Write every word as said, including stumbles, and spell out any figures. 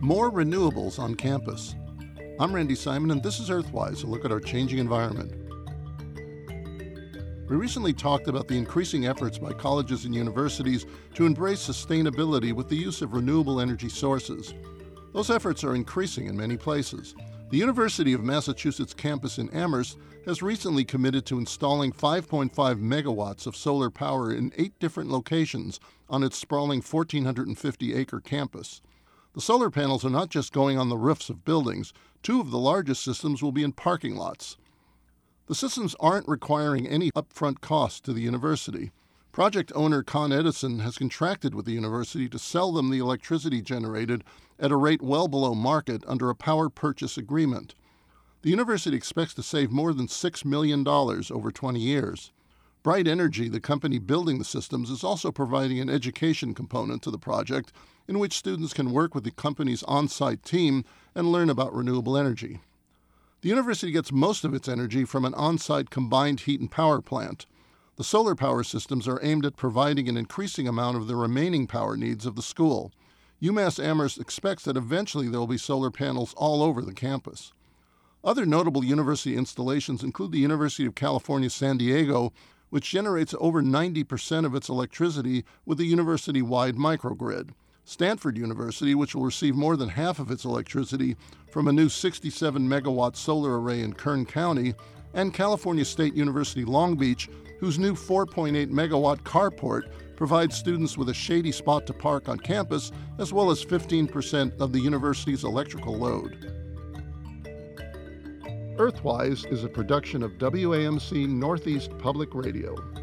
More renewables on campus. I'm Randy Simon, and this is Earthwise, a look at our changing environment. We recently talked about the increasing efforts by colleges and universities to embrace sustainability with the use of renewable energy sources. Those efforts are increasing in many places. The University of Massachusetts campus in Amherst has recently committed to installing five point five megawatts of solar power in eight different locations on its sprawling one thousand four hundred fifty acre campus. The solar panels are not just going on the roofs of buildings. Two of the largest systems will be in parking lots. The systems aren't requiring any upfront cost to the university. Project owner Con Edison has contracted with the university to sell them the electricity generated at a rate well below market under a power purchase agreement. The university expects to save more than six million dollars over twenty years. Bright Energy, the company building the systems, is also providing an education component to the project in which students can work with the company's on-site team and learn about renewable energy. The university gets most of its energy from an on-site combined heat and power plant. The solar power systems are aimed at providing an increasing amount of the remaining power needs of the school. UMass Amherst expects that eventually there will be solar panels all over the campus. Other notable university installations include the University of California, San Diego, which generates over ninety percent of its electricity with a university-wide microgrid. Stanford University, which will receive more than half of its electricity from a new sixty-seven megawatt solar array in Kern County, and California State University Long Beach, whose new four point eight megawatt carport provides students with a shady spot to park on campus, as well as fifteen percent of the university's electrical load. Earthwise is a production of W A M C Northeast Public Radio.